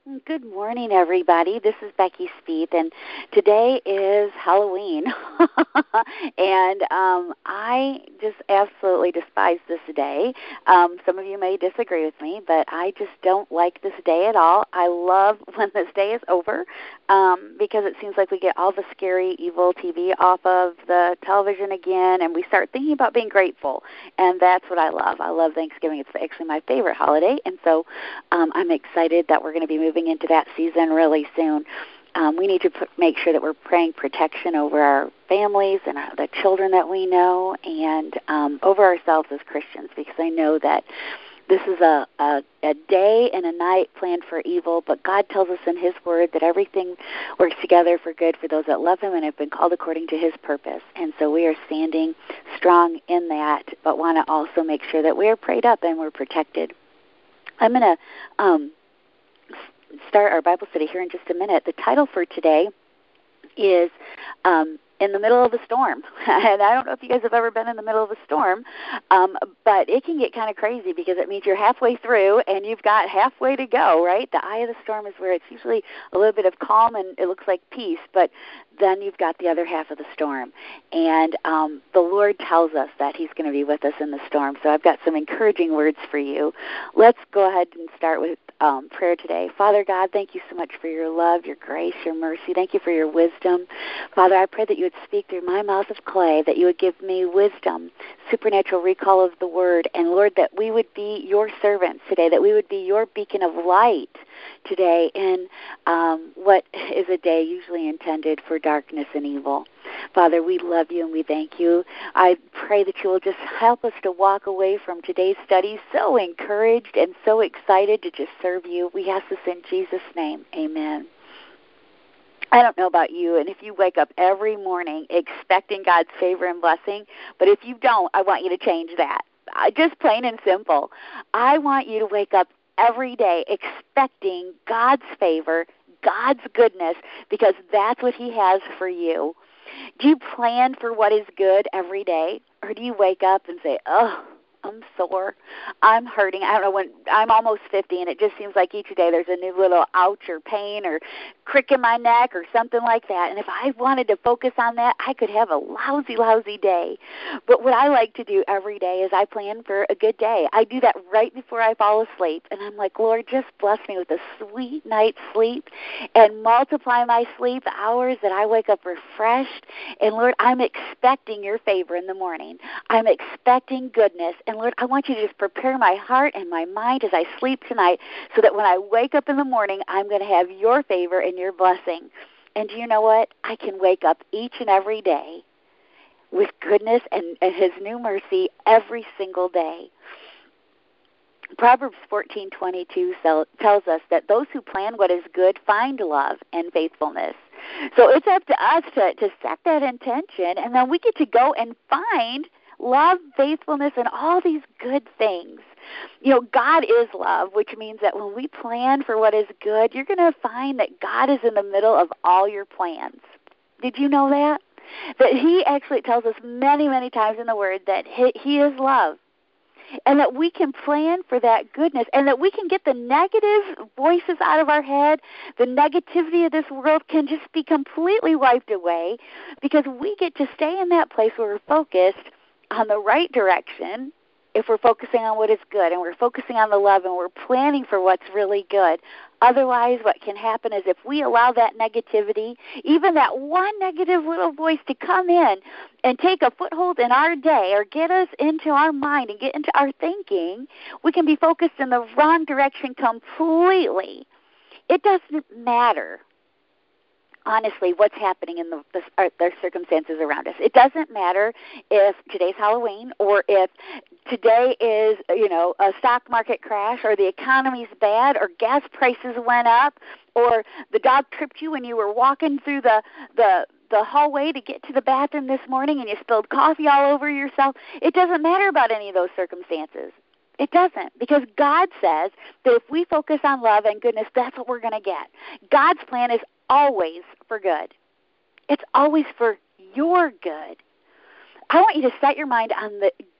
Good morning, everybody. This is Becky Spieth, and today is Halloween. and I just absolutely despise this day. Some of you may disagree with me, but I just don't like this day at all. I love when this day is over because it seems like we get all the scary, evil TV off of the television again, and we start thinking about being grateful, and that's what I love. I love Thanksgiving. It's actually my favorite holiday, and so I'm excited that we're going to be moving into that season really soon. We need to make sure that we're praying protection over our families and the children that we know and over ourselves as Christians, because I know that this is a day and a night planned for evil, but God tells us in His Word that everything works together for good for those that love Him and have been called according to His purpose. And so we are standing strong in that, but want to also make sure that we are prayed up and we're protected. I'm going to start our Bible study here in just a minute. The title for today is In the Middle of a Storm. And I don't know if you guys have ever been in the middle of a storm, but it can get kind of crazy because it means you're halfway through and you've got halfway to go, right? The eye of the storm is where it's usually a little bit of calm and it looks like peace, but then you've got the other half of the storm. And the Lord tells us that He's going to be with us in the storm. So I've got some encouraging words for you. Let's go ahead and start with prayer today. Father God, thank you so much for your love, your grace, your mercy. Thank you for your wisdom. Father, I pray that you would speak through my mouth of clay, that you would give me wisdom, supernatural recall of the word, and Lord, that we would be your servants today, that we would be your beacon of light today in what is a day usually intended for darkness and evil. Father, we love you and we thank you. I pray that you will just help us to walk away from today's study so encouraged and so excited to just serve you. We ask this in Jesus' name. Amen. I don't know about you, and if you wake up every morning expecting God's favor and blessing, but if you don't, I want you to change that. Just plain and simple. I want you to wake up every day expecting God's favor, God's goodness, because that's what He has for you. Do you plan for what is good every day, or do you wake up and say, oh, I'm sore, I'm hurting? I don't know, when I'm almost 50, and it just seems like each day there's a new little ouch or pain or crick in my neck or something like that. And if I wanted to focus on that, I could have a lousy day. But what I like to do every day is I plan for a good day. I do that right before I fall asleep, and I'm like, Lord, just bless me with a sweet night's sleep and multiply my sleep hours that I wake up refreshed. And Lord, I'm expecting your favor in the morning. I'm expecting goodness. And Lord, I want you to just prepare my heart and my mind as I sleep tonight so that when I wake up in the morning, I'm going to have your favor and your blessing. And do you know what? I can wake up each and every day with goodness and His new mercy every single day. Proverbs 14:22 tells us that those who plan what is good find love and faithfulness. So it's up to us to set that intention, and then we get to go and find love, faithfulness, and all these good things. You know, God is love, which means that when we plan for what is good, you're going to find that God is in the middle of all your plans. Did you know that? That He actually tells us many, many times in the Word that He is love. And that we can plan for that goodness, and that we can get the negative voices out of our head. The negativity of this world can just be completely wiped away because we get to stay in that place where we're focused on the right direction, if we're focusing on what is good and we're focusing on the love and we're planning for what's really good. Otherwise, what can happen is if we allow that negativity, even that one negative little voice to come in and take a foothold in our day or get us into our mind and get into our thinking, we can be focused in the wrong direction completely. It doesn't matter, honestly, what's happening in the circumstances around us. It doesn't matter if today's Halloween or if today is, a stock market crash or the economy's bad or gas prices went up or the dog tripped you when you were walking through the hallway to get to the bathroom this morning and you spilled coffee all over yourself. It doesn't matter about any of those circumstances. It doesn't, because God says that if we focus on love and goodness, that's what we're going to get. God's plan is always for good. It's always for your good. I want you to set your mind on the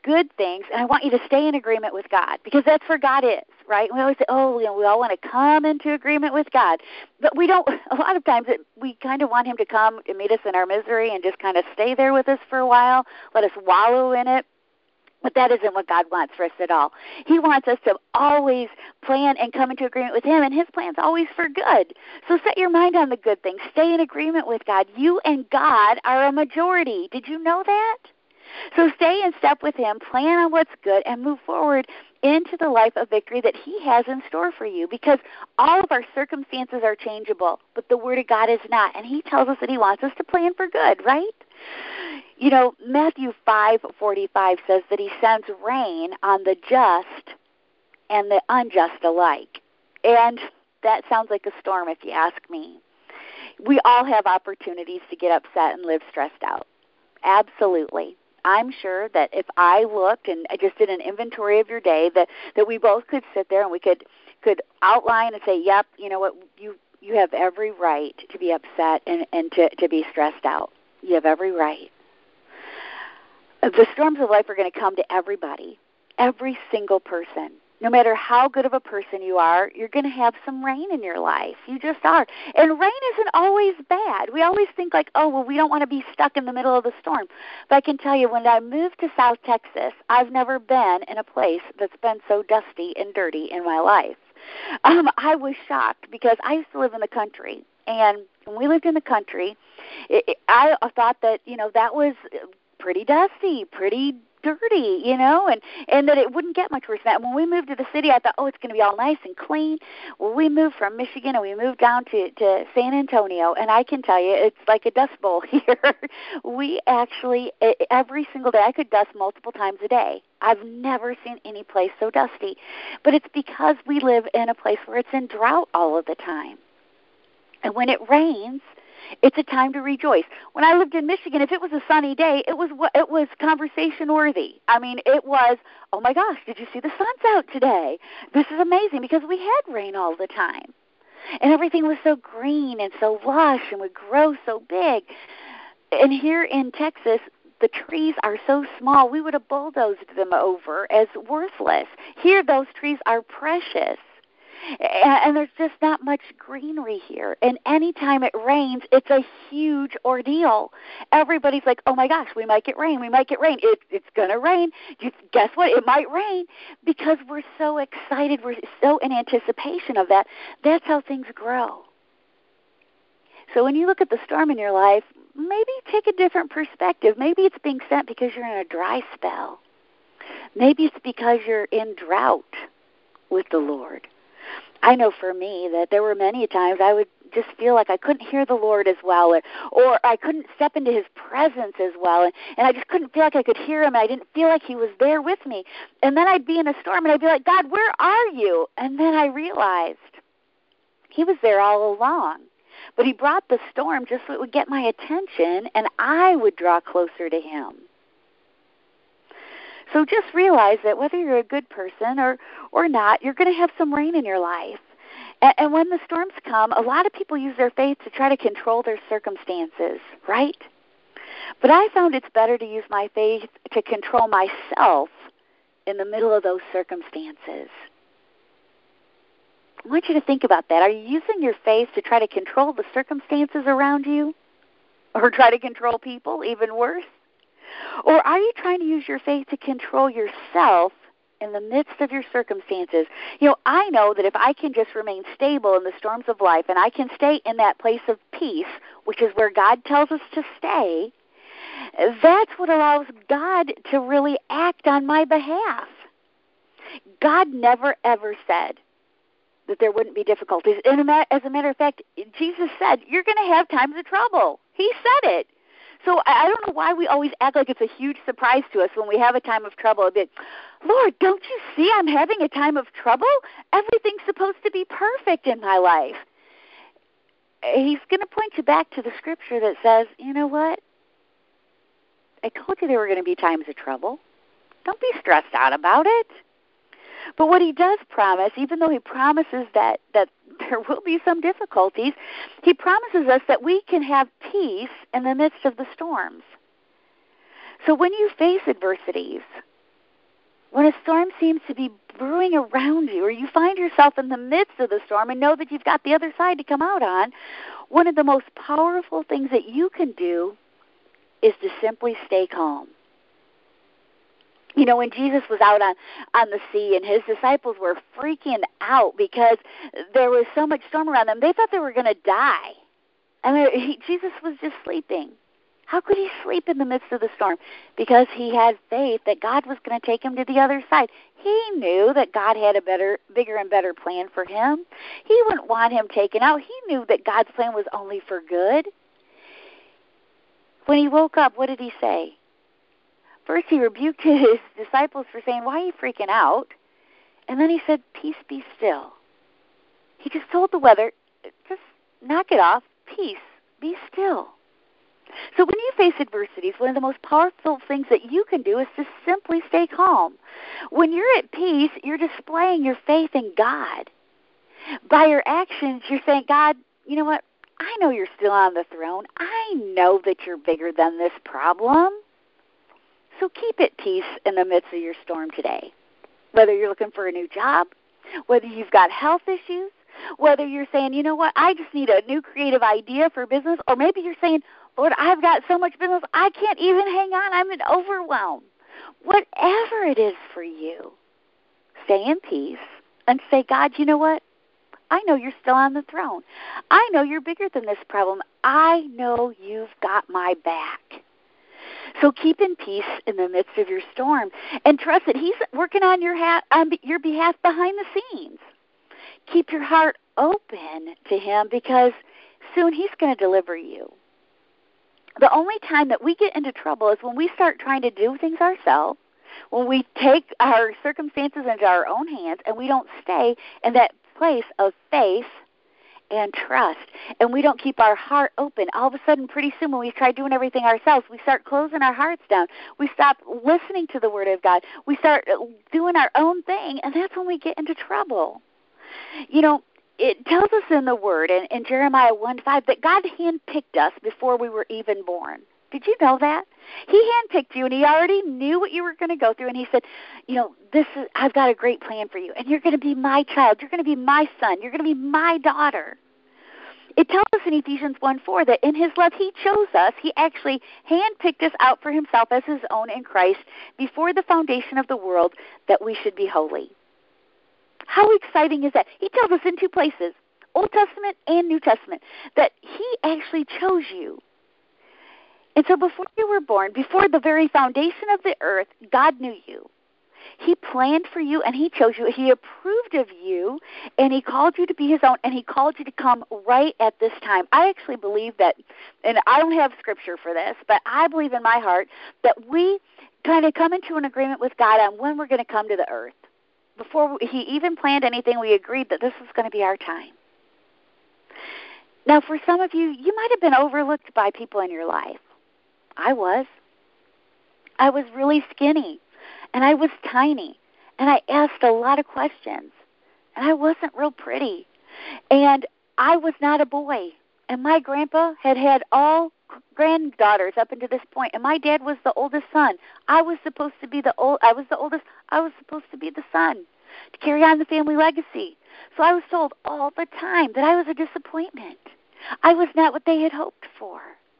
good things, and I want you to stay in agreement with God, because that's where God is, right? We always say, we all want to come into agreement with God. But we don't, a lot of times we kind of want him to come and meet us in our misery and just kind of stay there with us for a while, let us wallow in it. But that isn't what God wants for us at all. He wants us to always plan and come into agreement with him, and his plan's always for good. So set your mind on the good things. Stay in agreement with God. You and God are a majority. Did you know that? So stay in step with him, plan on what's good, and move forward into the life of victory that he has in store for you, because all of our circumstances are changeable, but the Word of God is not, and he tells us that he wants us to plan for good, right? You know, Matthew 5:45 says that he sends rain on the just and the unjust alike. And that sounds like a storm if you ask me. We all have opportunities to get upset and live stressed out. Absolutely. I'm sure that if I looked and I just did an inventory of your day, that we both could sit there and we could outline and say, yep, you know what, you have every right to be upset and to be stressed out. You have every right. The storms of life are going to come to everybody, every single person. No matter how good of a person you are, you're going to have some rain in your life. You just are. And rain isn't always bad. We always think like, we don't want to be stuck in the middle of the storm. But I can tell you, when I moved to South Texas, I've never been in a place that's been so dusty and dirty in my life. I was shocked because I used to live in the country. And when we lived in the country, I thought that, that was pretty dusty, pretty dirty, and that it wouldn't get much worse than that. When we moved to the city, I thought, it's going to be all nice and clean. Well, we moved from Michigan, and we moved down to San Antonio, and I can tell you, it's like a dust bowl here. We actually, every single day, I could dust multiple times a day. I've never seen any place so dusty. But it's because we live in a place where it's in drought all of the time. And when it rains, it's a time to rejoice. When I lived in Michigan, if it was a sunny day, it was conversation worthy. I mean, it was, oh my gosh, did you see the sun's out today? This is amazing, because we had rain all the time. And everything was so green and so lush and would grow so big. And here in Texas, the trees are so small, we would have bulldozed them over as worthless. Here, those trees are precious. And there's just not much greenery here. And anytime it rains, it's a huge ordeal. Everybody's like, oh my gosh, we might get rain. It's going to rain. Guess what? It might rain, because we're so excited. We're so in anticipation of that. That's how things grow. So when you look at the storm in your life, maybe take a different perspective. Maybe it's being sent because you're in a dry spell. Maybe it's because you're in drought with the Lord. I know for me that there were many times I would just feel like I couldn't hear the Lord as well, or I couldn't step into his presence as well, and I just couldn't feel like I could hear him, and I didn't feel like he was there with me. And then I'd be in a storm, and I'd be like, God, where are you? And then I realized he was there all along. But he brought the storm just so it would get my attention, and I would draw closer to him. So just realize that whether you're a good person or not, you're going to have some rain in your life. And when the storms come, a lot of people use their faith to try to control their circumstances, right? But I found it's better to use my faith to control myself in the middle of those circumstances. I want you to think about that. Are you using your faith to try to control the circumstances around you? Or try to control people, even worse? Or are you trying to use your faith to control yourself in the midst of your circumstances? I know that if I can just remain stable in the storms of life, and I can stay in that place of peace, which is where God tells us to stay, that's what allows God to really act on my behalf. God never, ever said that there wouldn't be difficulties. And as a matter of fact, Jesus said, you're going to have times of trouble. He said it. So I don't know why we always act like it's a huge surprise to us when we have a time of trouble. A bit, Lord, don't you see I'm having a time of trouble? Everything's supposed to be perfect in my life. He's going to point you back to the scripture that says, you know what? I told you there were going to be times of trouble. Don't be stressed out about it. But what he does promise, even though he promises that there will be some difficulties, he promises us that we can have peace in the midst of the storms. So when you face adversities, When a storm seems to be brewing around you, or you find yourself in the midst of the storm and know that you've got the other side to come out on, one of the most powerful things that you can do is to simply stay calm. You know, when Jesus was out on the sea and his disciples were freaking out because there was so much storm around them, they thought they were going to die. And Jesus was just sleeping. How could he sleep in the midst of the storm? Because he had faith that God was going to take him to the other side. He knew that God had a bigger and better plan for him. He wouldn't want him taken out. He knew that God's plan was only for good. When he woke up, what did he say? First, he rebuked his disciples for saying, "Why are you freaking out?" And then he said, "Peace, be still." He just told the weather, just knock it off. Peace, be still. So when you face adversities, one of the most powerful things that you can do is to simply stay calm. When you're at peace, you're displaying your faith in God. By your actions, you're saying, "God, you know what? I know you're still on the throne. I know that you're bigger than this problem. So keep at peace in the midst of your storm today." Whether you're looking for a new job, whether you've got health issues, whether you're saying, "You know what, I just need a new creative idea for business," or maybe you're saying, "Lord, I've got so much business, I can't even hang on. I'm overwhelmed." Whatever it is for you, stay in peace and say, "God, you know what? I know you're still on the throne. I know you're bigger than this problem. I know you've got my back." So keep in peace in the midst of your storm and trust that he's working on your behalf behind the scenes. Keep your heart open to him because soon he's going to deliver you. The only time that we get into trouble is when we start trying to do things ourselves, when we take our circumstances into our own hands and we don't stay in that place of faith and trust, and we don't keep our heart open. All of a sudden, pretty soon, when we try doing everything ourselves, we start closing our hearts down. We stop listening to the Word of God. We start doing our own thing, and that's when we get into trouble. You know, it tells us in the Word, in Jeremiah 1:5, that God handpicked us before we were even born. Did you know that? He handpicked you, and he already knew what you were going to go through, and he said, "You know, I've got a great plan for you, and you're going to be my child. You're going to be my son. You're going to be my daughter." It tells us in Ephesians 1:4 that in his love he chose us. He actually handpicked us out for himself as his own in Christ before the foundation of the world, that we should be holy. How exciting is that? He tells us in two places, Old Testament and New Testament, that he actually chose you. And so before you were born, before the very foundation of the earth, God knew you. He planned for you, and he chose you. He approved of you, and he called you to be his own, and he called you to come right at this time. I actually believe that, and I don't have scripture for this, but I believe in my heart that we kind of come into an agreement with God on when we're going to come to the earth. Before he even planned anything, we agreed that this was going to be our time. Now, for some of you, you might have been overlooked by people in your life. I was. I was really skinny. And I was tiny, and I asked a lot of questions, and I wasn't real pretty, and I was not a boy, and my grandpa had all granddaughters up until this point, and my dad was the oldest son. I was supposed to be the oldest. I was supposed to be the son to carry on the family legacy. So I was told all the time that I was a disappointment. I was not what they had hoped for.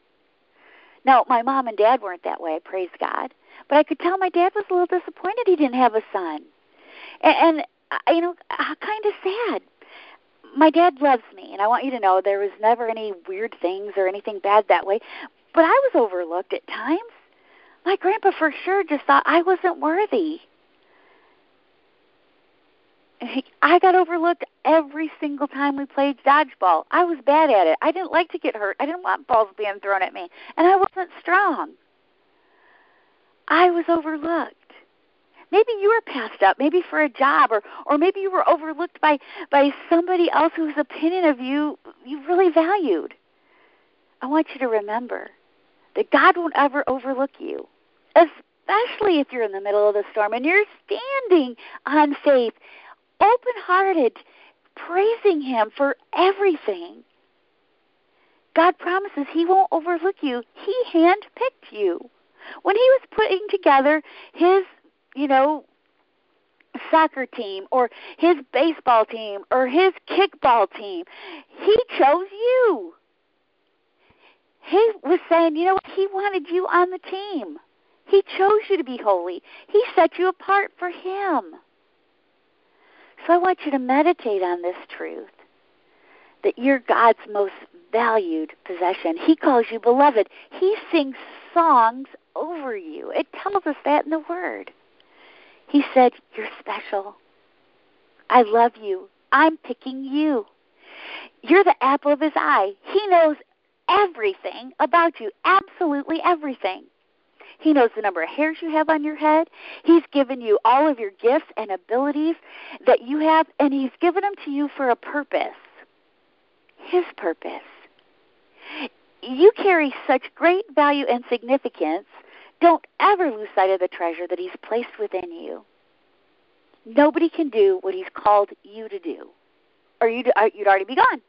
Now, my mom and dad weren't that way, praise God. But I could tell my dad was a little disappointed he didn't have a son. And you know, kind of sad. My dad loves me, and I want you to know there was never any weird things or anything bad that way. But I was overlooked at times. My grandpa for sure just thought I wasn't worthy. I got overlooked every single time we played dodgeball. I was bad at it. I didn't like to get hurt. I didn't want balls being thrown at me. And I wasn't strong. I was overlooked. Maybe you were passed up, maybe for a job, or maybe you were overlooked by somebody else whose opinion of you really valued. I want you to remember that God won't ever overlook you, especially if you're in the middle of the storm and you're standing on faith, open-hearted, praising him for everything. God promises he won't overlook you. He handpicked you. When he was putting together his, soccer team or his baseball team or his kickball team. He chose you. He was saying, you know what? He wanted you on the team. He chose you to be holy. He set you apart for him. So I want you to meditate on this truth, that you're God's most valued possession. He calls you beloved. He sings songs over you. It tells us that in the Word. He said, you're special. I love you. I'm picking you. You're the apple of his eye. He knows everything about you, absolutely everything. He knows the number of hairs you have on your head. He's given you all of your gifts and abilities that you have, and he's given them to you for a purpose, his purpose. You carry such great value and significance. Don't ever lose sight of the treasure that he's placed within you. Nobody can do what he's called you to do, or you'd already be gone.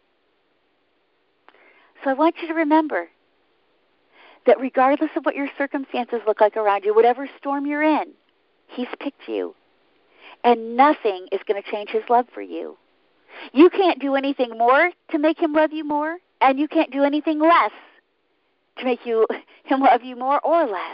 So I want you to remember that regardless of what your circumstances look like around you, whatever storm you're in, he's picked you. And nothing is going to change his love for you. You can't do anything more to make him love you more, and you can't do anything less to make him love you more or less.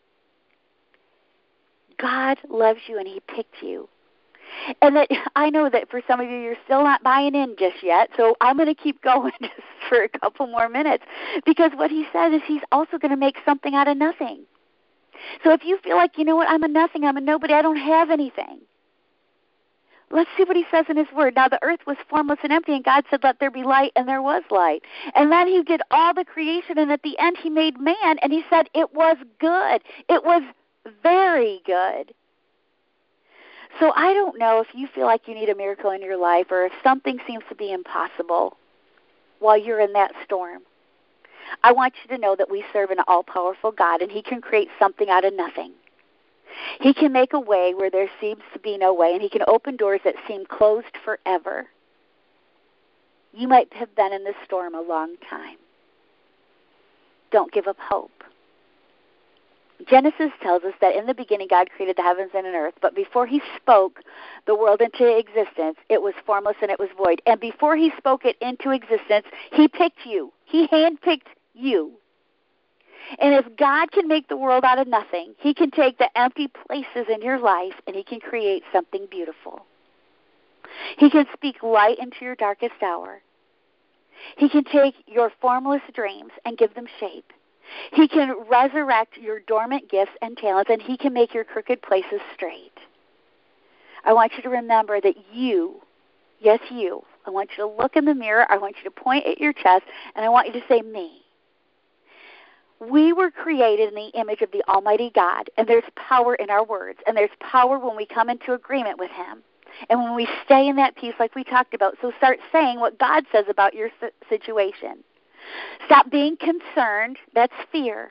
God loves you, and he picked you. And that I know that for some of you, you're still not buying in just yet, so I'm going to keep going just for a couple more minutes, because what he says is he's also going to make something out of nothing. So if you feel like, you know what, I'm a nothing, I'm a nobody, I don't have anything, let's see what he says in his word. Now the earth was formless and empty, and God said, let there be light, and there was light. And then he did all the creation, and at the end he made man, and he said it was good. It was very good. So I don't know if you feel like you need a miracle in your life, or if something seems to be impossible while you're in that storm. I want you to know that we serve an all-powerful God, and he can create something out of nothing. He can make a way where there seems to be no way, and he can open doors that seem closed forever. You might have been in this storm a long time. Don't give up hope. Genesis tells us that in the beginning God created the heavens and an earth, but before he spoke the world into existence, it was formless and it was void. And before he spoke it into existence, he picked you. He handpicked you. And if God can make the world out of nothing, he can take the empty places in your life and he can create something beautiful. He can speak light into your darkest hour. He can take your formless dreams and give them shape. He can resurrect your dormant gifts and talents, and he can make your crooked places straight. I want you to remember that you, yes, you, I want you to look in the mirror, I want you to point at your chest, and I want you to say, me. We were created in the image of the Almighty God, and there's power in our words, and there's power when we come into agreement with him, and when we stay in that peace like we talked about. So start saying what God says about your situation. Stop being concerned. That's fear.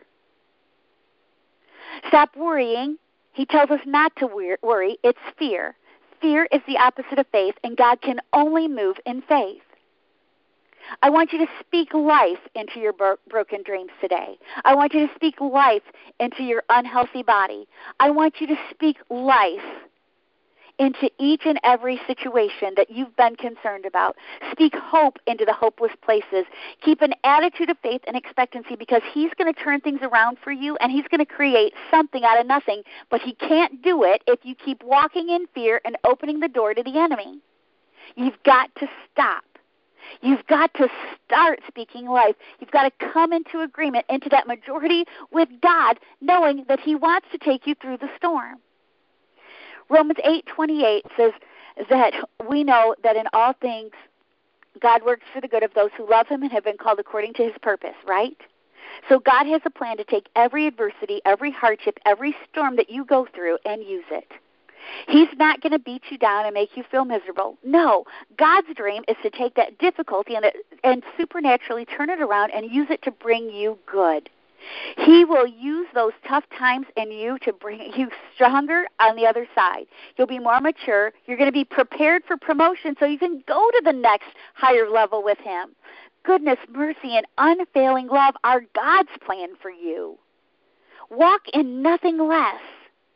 Stop worrying. He tells us not to worry. It's fear. Fear is the opposite of faith, and God can only move in faith. I want you to speak life into your broken dreams today. I want you to speak life into your unhealthy body. I want you to speak life into each and every situation that you've been concerned about. Speak hope into the hopeless places. Keep an attitude of faith and expectancy, because he's going to turn things around for you, and he's going to create something out of nothing. But he can't do it if you keep walking in fear and opening the door to the enemy. You've got to stop. You've got to start speaking life. You've got to come into agreement, into that majority with God, knowing that he wants to take you through the storm. Romans 8:28 says that we know that in all things God works for the good of those who love him and have been called according to his purpose, right? So God has a plan to take every adversity, every hardship, every storm that you go through and use it. He's not going to beat you down and make you feel miserable. No, God's dream is to take that difficulty and supernaturally turn it around and use it to bring you good. He will use those tough times in you to bring you stronger on the other side. You'll be more mature. You're going to be prepared for promotion so you can go to the next higher level with him. Goodness, mercy, and unfailing love are God's plan for you. Walk in nothing less.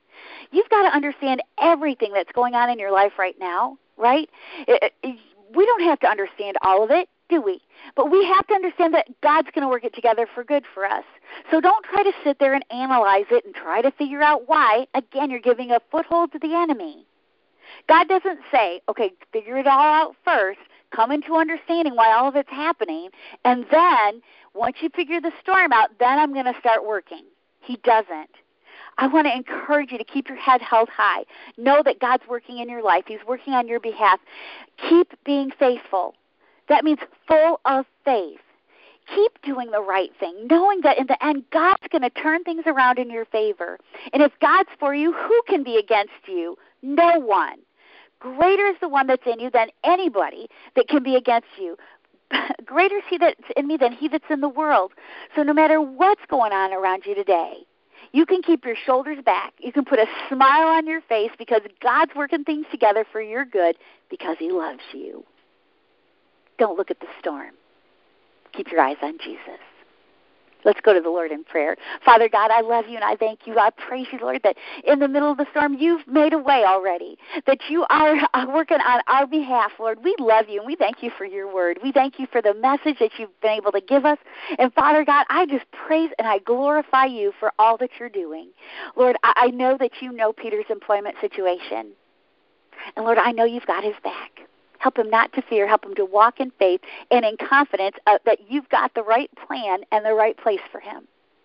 You've got to understand everything that's going on in your life right now, right? We don't have to understand all of it, do we? But we have to understand that God's going to work it together for good for us. So don't try to sit there and analyze it and try to figure out why. Again, you're giving a foothold to the enemy. God doesn't say, okay, figure it all out first, come into understanding why all of it's happening, and then once you figure the storm out, then I'm going to start working. He doesn't. I want to encourage you to keep your head held high. Know that God's working in your life. He's working on your behalf. Keep being faithful. That means full of faith. Keep doing the right thing, knowing that in the end, God's going to turn things around in your favor. And if God's for you, who can be against you? No one. Greater is the one that's in you than anybody that can be against you. Greater is he that's in me than he that's in the world. So no matter what's going on around you today, you can keep your shoulders back. You can put a smile on your face because God's working things together for your good because he loves you. Don't look at the storm. Keep your eyes on Jesus. Let's go to the Lord in prayer. Father God, I love you and I thank you. I praise you, Lord, that in the middle of the storm you've made a way already, that you are working on our behalf, Lord. We love you and we thank you for your word. We thank you for the message that you've been able to give us. And Father God, I just praise and I glorify you for all that you're doing. Lord, I know that you know Peter's employment situation. And Lord, I know you've got his back. Help him not to fear. Help him to walk in faith and in confidence that you've got the right plan and the right place for him.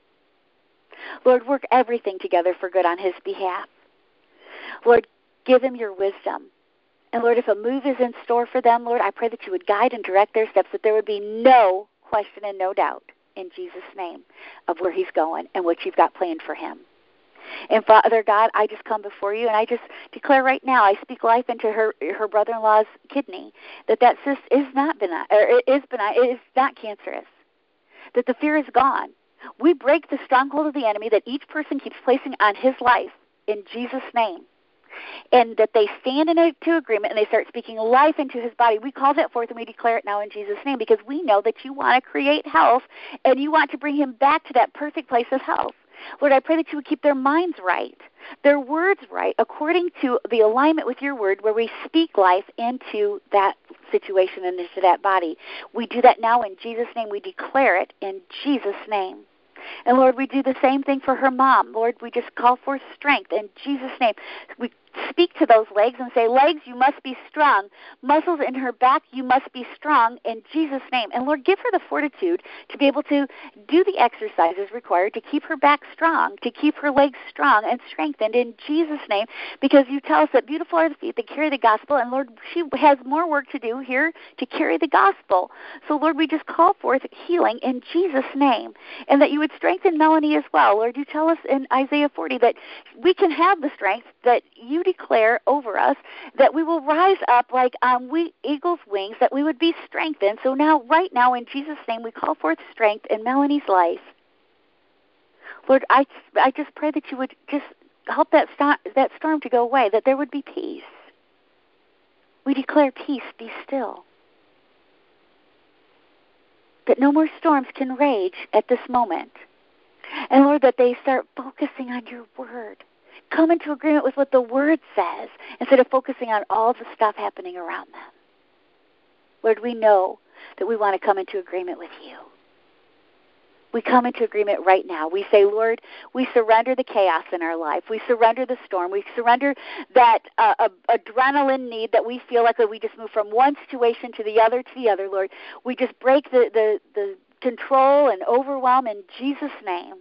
Lord, work everything together for good on his behalf. Lord, give him your wisdom. And Lord, if a move is in store for them, Lord, I pray that you would guide and direct their steps, that there would be no question and no doubt in Jesus' name of where he's going and what you've got planned for him. And Father God, I just come before you and I just declare right now, I speak life into her brother-in-law's kidney, that cyst is not benign, or it is not cancerous, that the fear is gone. We break the stronghold of the enemy that each person keeps placing on his life in Jesus' name. And that they stand into agreement and they start speaking life into his body. We call that forth and we declare it now in Jesus' name because we know that you want to create health and you want to bring him back to that perfect place of health. Lord, I pray that you would keep their minds right, their words right, according to the alignment with your word where we speak life into that situation and into that body. We do that now in Jesus' name. We declare it in Jesus' name. And Lord, we do the same thing for her mom. Lord, we just call for strength in Jesus' name. We speak to those legs and say, legs, you must be strong. Muscles in her back, you must be strong in Jesus' name. And Lord, give her the fortitude to be able to do the exercises required to keep her back strong, to keep her legs strong and strengthened in Jesus' name, because you tell us that beautiful are the feet that carry the gospel, and Lord, she has more work to do here to carry the gospel. So Lord, we just call forth healing in Jesus' name, and that you would strengthen Melanie as well. Lord, you tell us in Isaiah 40 that we can have the strength that you declare over us, that we will rise up like eagle's wings, that we would be strengthened. So now, right now, in Jesus' name, we call forth strength in Melanie's life. Lord, I just pray that you would just help that storm to go away, that there would be peace. We declare peace, be still. That no more storms can rage at this moment. And Lord, that they start focusing on your word. Come into agreement with what the word says instead of focusing on all the stuff happening around them. Lord, we know that we want to come into agreement with you. We come into agreement right now. We say, Lord, we surrender the chaos in our life. We surrender the storm. We surrender that adrenaline need that we feel like we just move from one situation to the other, Lord. We just break the control and overwhelm in Jesus' name.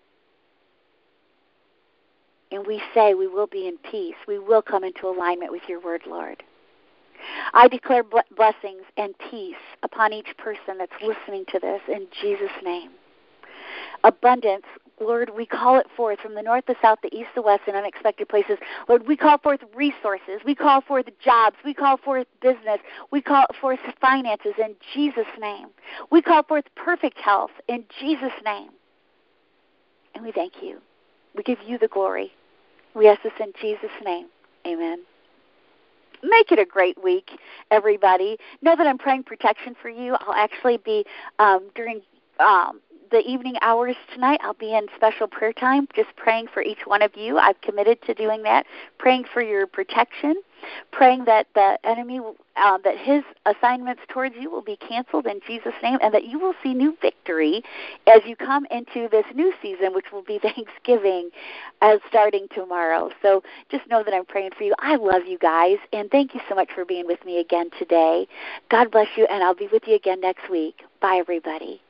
And we say we will be in peace. We will come into alignment with your word, Lord. I declare blessings and peace upon each person that's listening to this in Jesus' name. Abundance, Lord, we call it forth from the north, the south, the east, the west, and unexpected places. Lord, we call forth resources. We call forth jobs. We call forth business. We call forth finances in Jesus' name. We call forth perfect health in Jesus' name. And we thank you. We give you the glory. We ask this in Jesus' name. Amen. Make it a great week, everybody. Know that I'm praying protection for you. I'll actually be during the evening hours tonight, I'll be in special prayer time, just praying for each one of you. I've committed to doing that, praying for your protection, praying that the enemy, that his assignments towards you will be canceled in Jesus' name, and that you will see new victory as you come into this new season, which will be Thanksgiving starting tomorrow. So just know that I'm praying for you. I love you guys, and thank you so much for being with me again today. God bless you, and I'll be with you again next week. Bye, everybody.